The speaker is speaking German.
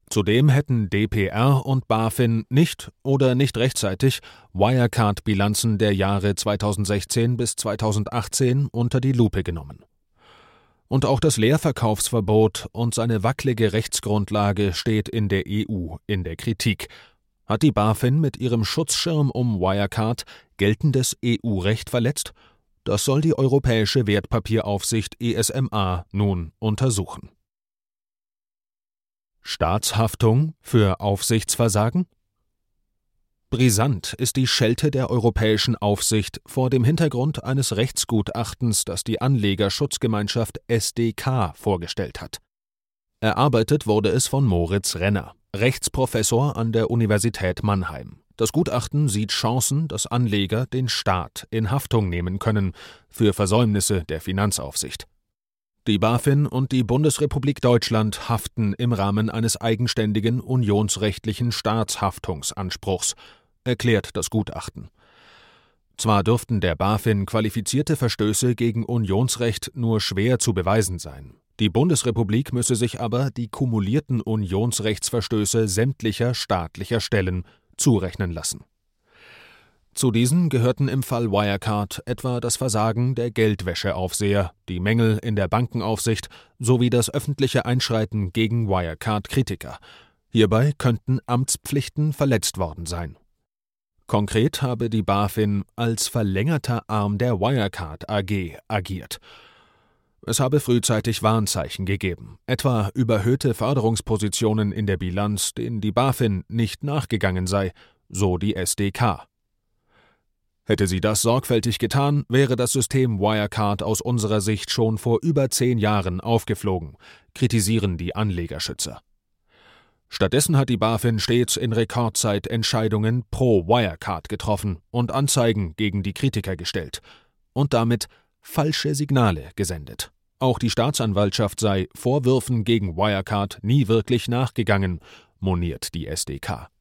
Zudem hätten dpr und BaFin nicht rechtzeitig Wirecard-Bilanzen der Jahre 2016 bis 2018 unter die Lupe genommen. Und auch das Leerverkaufsverbot und seine wackelige Rechtsgrundlage steht in der EU in der Kritik. Hat die BaFin mit ihrem Schutzschirm um Wirecard geltendes EU-Recht verletzt? Das soll die Europäische Wertpapieraufsicht ESMA nun untersuchen. Staatshaftung für Aufsichtsversagen? Brisant ist die Schelte der Europäischen Aufsicht vor dem Hintergrund eines Rechtsgutachtens, das die Anlegerschutzgemeinschaft SdK vorgestellt hat. Erarbeitet wurde es von Moritz Renner, Rechtsprofessor an der Universität Mannheim. Das Gutachten sieht Chancen, dass Anleger den Staat in Haftung nehmen können für Versäumnisse der Finanzaufsicht. Die BaFin und die Bundesrepublik Deutschland haften im Rahmen eines eigenständigen unionsrechtlichen Staatshaftungsanspruchs, erklärt das Gutachten. Zwar dürften der BaFin qualifizierte Verstöße gegen Unionsrecht nur schwer zu beweisen sein. Die Bundesrepublik müsse sich aber die kumulierten Unionsrechtsverstöße sämtlicher staatlicher Stellen zurechnen lassen. Zu diesen gehörten im Fall Wirecard etwa das Versagen der Geldwäscheaufseher, die Mängel in der Bankenaufsicht sowie das öffentliche Einschreiten gegen Wirecard-Kritiker. Hierbei könnten Amtspflichten verletzt worden sein. Konkret habe die BaFin als verlängerter Arm der Wirecard AG agiert. Es habe frühzeitig Warnzeichen gegeben, etwa überhöhte Förderungspositionen in der Bilanz, denen die BaFin nicht nachgegangen sei, so die SdK. Hätte sie das sorgfältig getan, wäre das System Wirecard aus unserer Sicht schon vor über 10 Jahren aufgeflogen, kritisieren die Anlegerschützer. Stattdessen hat die BaFin stets in Rekordzeit Entscheidungen pro Wirecard getroffen und Anzeigen gegen die Kritiker gestellt und damit falsche Signale gesendet. Auch die Staatsanwaltschaft sei Vorwürfen gegen Wirecard nie wirklich nachgegangen, moniert die SdK.